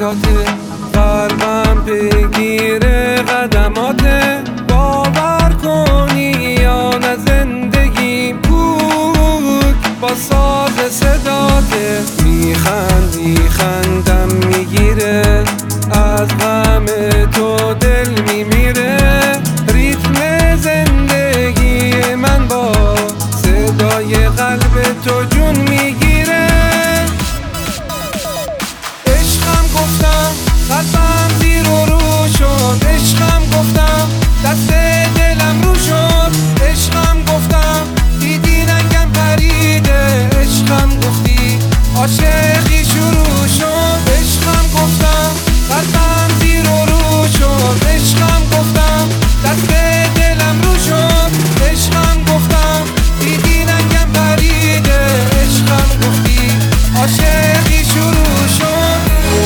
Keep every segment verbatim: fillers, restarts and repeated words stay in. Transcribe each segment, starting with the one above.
صداته، قلبم پیگیر قدماته. باور کنی یا نه زندگیم کوک با ساز صداته. میخندی خندم میگیره، از غم تو دل میمیره. ریتم زندگی من با صدای قلب تو جون میگیره. عشقم گفتم قلبم زیر و رو شد، عشقم گفتم دست دلم رو شد. عشقم گفتم دیدی رنگم پریده، عشقم گفتی عاشقی شروع شد. عشقم گفتم قلبم زیر و رو شد، عشقم گفتم دست دلم رو شد. عشقم گفتم دیدی رنگم پریده، عشقم گفتی عاشقی شروع شد.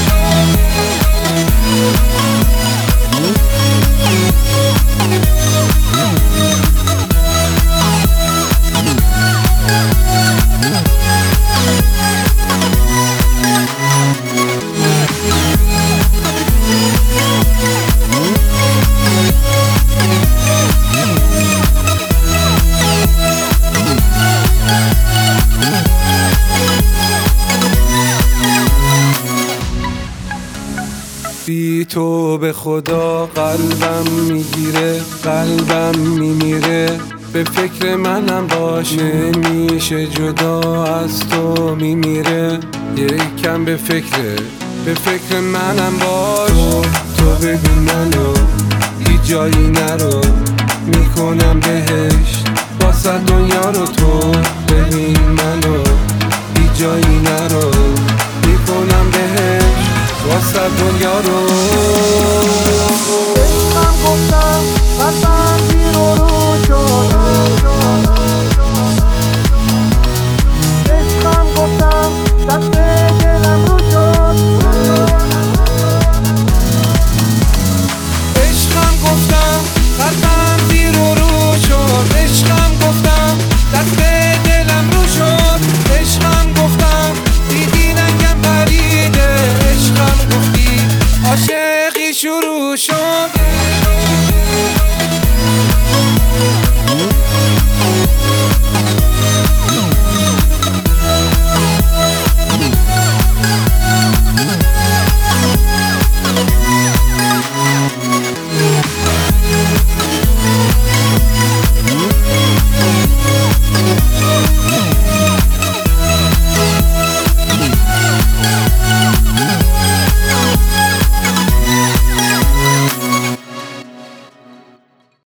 بی تو به خدا قلبم میگیره، قلبم میمیره. به فکر منم باش، نمیشه جدا از تو میمیره. یک کم به فکر به فکر منم باش. تو, تو ببین منو هیچ جایی نرو، میکنم بهشت واسه دنیا رو. تو ببین منو